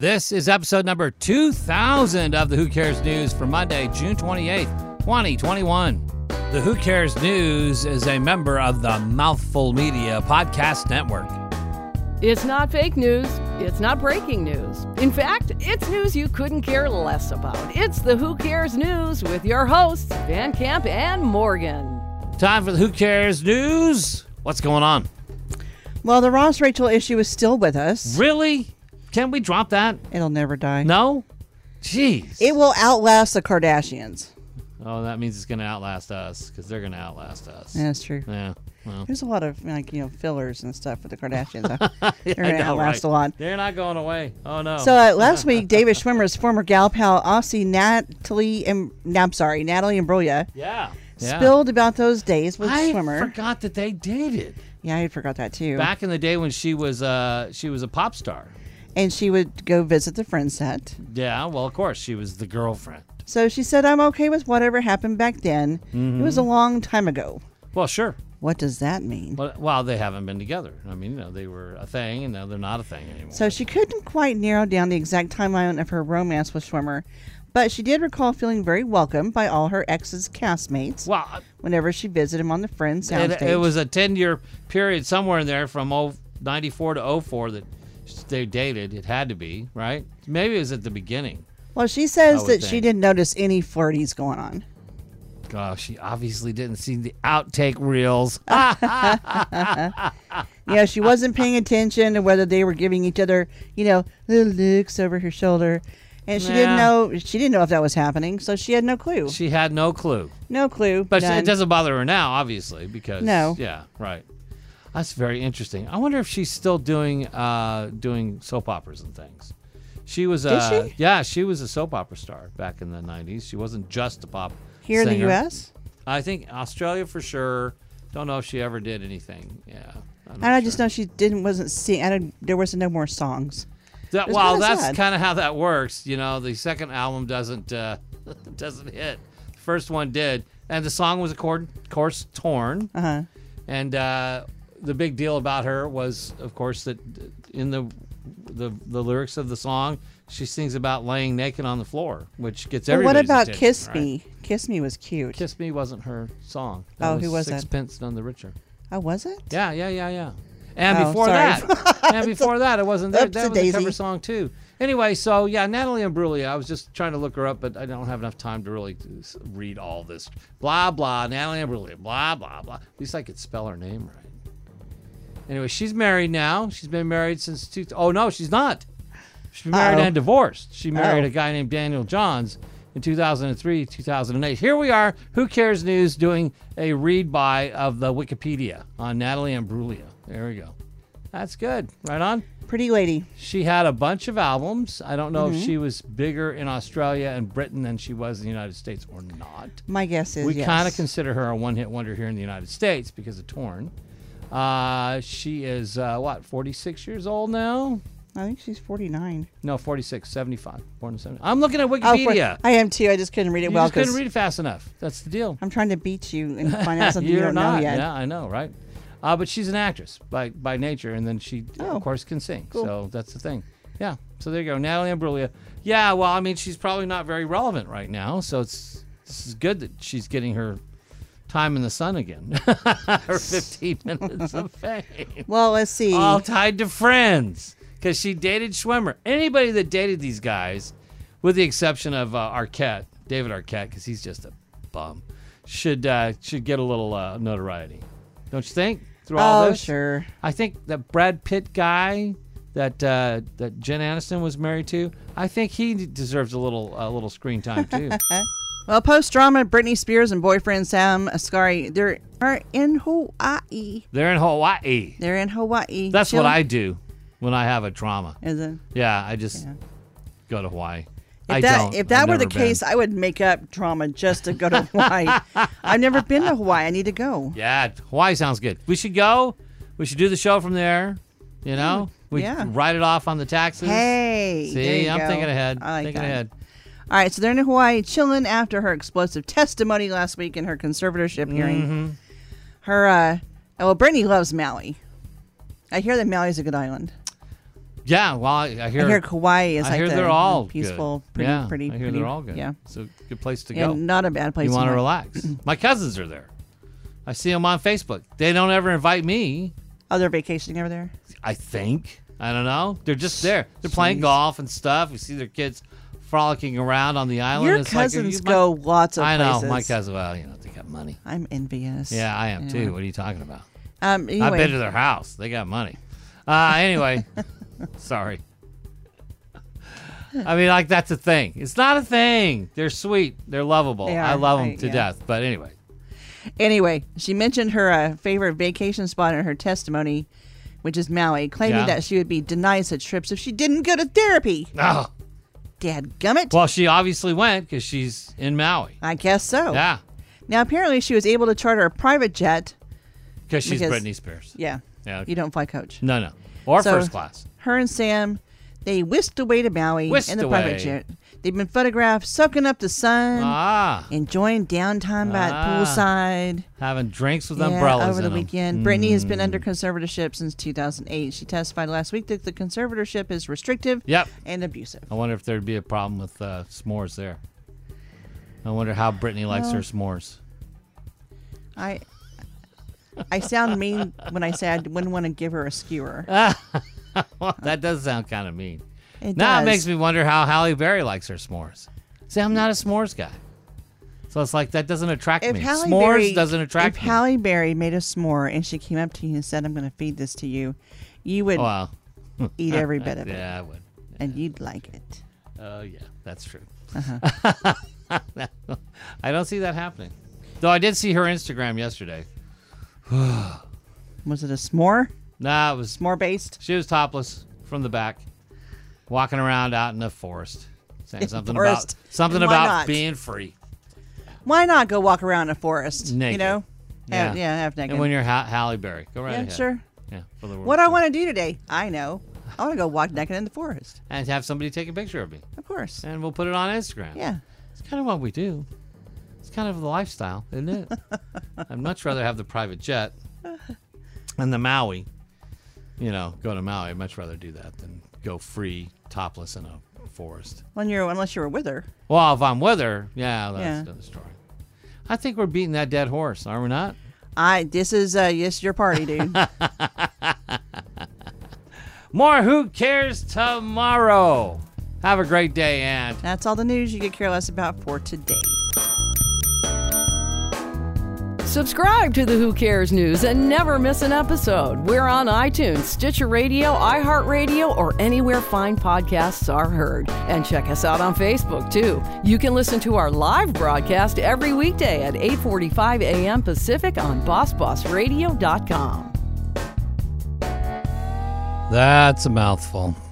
This is episode number 2000 of the Who Cares News for Monday, June 28th, 2021. The Who Cares News is a member of the Mouthful Media Podcast Network. It's not fake news. It's not breaking news. In fact, it's news you couldn't care less about. It's the Who Cares News with your hosts, Van Camp and Morgan. Time for the Who Cares News. What's going on? Well, the Ross Rachel issue is still with us. Really? Can we drop that? It'll never die. No? Jeez. It will outlast the Kardashians. Oh, that means it's going to outlast us because they're going to outlast us. Yeah, that's true. Yeah. Well. There's a lot of fillers and stuff with the Kardashians. Yeah, They're going to outlast a lot. They're not going away. Oh, no. So last week, David Schwimmer's former gal pal, Aussie Natalie Imbruglia, spilled about those days with Schwimmer. I forgot that they dated. Yeah, I forgot that too. Back in the day when she was a pop star. And she would go visit the friend set. Yeah, well, of course, she was the girlfriend. So she said, I'm okay with whatever happened back then. Mm-hmm. It was a long time ago. Well, sure. What does that mean? Well, they haven't been together. I mean, they were a thing, and now they're not a thing anymore. So she couldn't quite narrow down the exact timeline of her romance with Schwimmer, but she did recall feeling very welcome by all her ex's castmates whenever she visited him on the Friends soundstage. It was a 10-year period somewhere in there from 94 to 04 that they dated. It had to be, right? Maybe it was at the beginning. Well, she says that she didn't notice any flirties going on. Gosh, she obviously didn't see the outtake reels. Yeah, she wasn't paying attention to whether they were giving each other, little looks over her shoulder. And she didn't know if that was happening, so she had no clue. She had no clue. No clue. But it doesn't bother her now, obviously, because no. Yeah, right. That's very interesting. I wonder if she's still doing soap operas and things. She was Did she? Yeah, she was a soap opera star back in the 90s. She wasn't just a pop Here singer. in the U.S.? I think Australia for sure. Don't know if she ever did anything. Yeah. I just know she wasn't seeing. There was no more songs. That's kind of how that works. The second album doesn't hit. The first one did, and the song was, of course, Torn. Uh-huh. And the big deal about her was, of course, that in the lyrics of the song, she sings about laying naked on the floor, which gets everybody's What about attention, Kiss right? Me? Kiss Me was cute. Kiss Me wasn't her song. Who was that? Sixpence None the Richer. Oh, was it? Yeah. And before that, it wasn't there. That was a cover song too. Anyway, so yeah, Natalie Imbruglia. I was just trying to look her up, but I don't have enough time to really read all this. Blah blah. Natalie Imbruglia. Blah blah blah. At least I could spell her name right. Anyway, she's married now. She's been married since Oh no, she's not. She's been married and divorced. She married a guy named Daniel Johns in 2003, 2008. Here we are, Who Cares News, doing a read-by of the Wikipedia on Natalie Imbruglia. There we go. That's good. Right on. Pretty lady. She had a bunch of albums. I don't know if she was bigger in Australia and Britain than she was in the United States or not. My guess is we yes. kind of consider her a one-hit wonder here in the United States because of Torn. She is, 46 years old now? I think she's 49. No, 46, 75. Born in 70. I'm looking at Wikipedia. I am too. I just couldn't read it well. You just couldn't read it fast enough. That's the deal. I'm trying to beat you and find out something you You're don't not. know yet. Yeah, I know, right? But she's an actress by nature, and then she, of course, can sing. Cool. So that's the thing. Yeah, so there you go. Natalie Imbruglia. Yeah, well, I mean, she's probably not very relevant right now, so this is good that she's getting her time in the sun again. Her 15 minutes of fame. Well, let's see. All tied to Friends. Because she dated Schwimmer. Anybody that dated these guys, with the exception of Arquette, David Arquette, because he's just a bum, should get a little notoriety. Don't you think? Through all this? Oh, sure. I think that Brad Pitt guy that Jen Aniston was married to, I think he deserves a little screen time too. Well, post-drama, Britney Spears and boyfriend Sam Asghari, they're in Hawaii. They're in Hawaii. They're in Hawaii. That's what I do when I have a drama. Is it? Yeah, I just go to Hawaii. If that were the case, I would make up drama just to go to Hawaii. I've never been to Hawaii. I need to go. Yeah, Hawaii sounds good. We should go. We should do the show from there. We write it off on the taxes. Hey, see, I'm thinking ahead. I like thinking that. ahead. All right, so they're in Hawaii chilling after her explosive testimony last week in her conservatorship hearing. Her, Brittany loves Maui. I hear that Maui's a good island. Yeah, well, I hear Kauai is like they're all peaceful, good. pretty. I hear they're all good. Yeah, it's a good place to go. Not a bad place. You want to relax. My cousins are there. I see them on Facebook. They don't ever invite me. Oh, they're vacationing over there? I think. I don't know. They're just there. They're playing golf and stuff. We see their kids frolicking around on the island. Your cousins go lots of places. I know. My cousins, well, they got money. I'm envious. Yeah, I am too. What are you talking about? Anyway. I've been to their house. They got money. Anyway, sorry. I mean, like, that's a thing. It's not a thing. They're sweet. They're lovable. I love them to death. But Anyway, she mentioned her favorite vacation spot in her testimony, which is Maui, claiming that she would be denied such trips if she didn't go to therapy. Oh. Dadgummit. Well, she obviously went because she's in Maui. I guess so. Yeah. Now, apparently, she was able to charter a private jet. Because she's Britney Spears. Yeah. Okay. You don't fly coach. No. Or first class. Her and Sam, they whisked away to Maui in the private jet. They've been photographed soaking up the sun, enjoying downtime by the poolside, having drinks with umbrellas over the weekend. Brittany has been under conservatorship since 2008. She testified last week that the conservatorship is restrictive and abusive. I wonder if there'd be a problem with s'mores there. I wonder how Brittany likes her s'mores. I sound mean when I say I wouldn't want to give her a skewer. Well, that does sound kind of mean. It makes me wonder how Halle Berry likes her s'mores. See, I'm not a s'mores guy. So it's like, that doesn't attract me. S'mores doesn't attract me. If Halle Berry made a s'more and she came up to you and said, I'm going to feed this to you, you would eat every bit of it. Yeah, I would. And you'd like it. Oh, yeah, that's true. I don't see that happening. Though I did see her Instagram yesterday. Was it a s'more? Nah, it was s'more-based. She was topless from the back, walking around out in the forest, saying something about being free. Why not go walk around in a forest? Naked. Have naked. And when you're Halle Berry, go right ahead. Sure. Yeah, for the world. What I want to do today, I know. I want to go walk naked in the forest. And have somebody take a picture of me. Of course. And we'll put it on Instagram. Yeah. It's kind of what we do. It's kind of the lifestyle, isn't it? I'd much rather have the private jet and the Maui. Go to Maui. I'd much rather do that than go free, topless in a forest. Unless you're with her. Well, if I'm with her, that's another story. I think we're beating that dead horse, are we not? This is your party, dude. More Who Cares tomorrow. Have a great day, and that's all the news you could care less about for today. Subscribe to the Who Cares News and never miss an episode. We're on iTunes, Stitcher Radio, iHeartRadio, or anywhere fine podcasts are heard. And check us out on Facebook, too. You can listen to our live broadcast every weekday at 8:45 a.m. Pacific on BossBossRadio.com. That's a mouthful.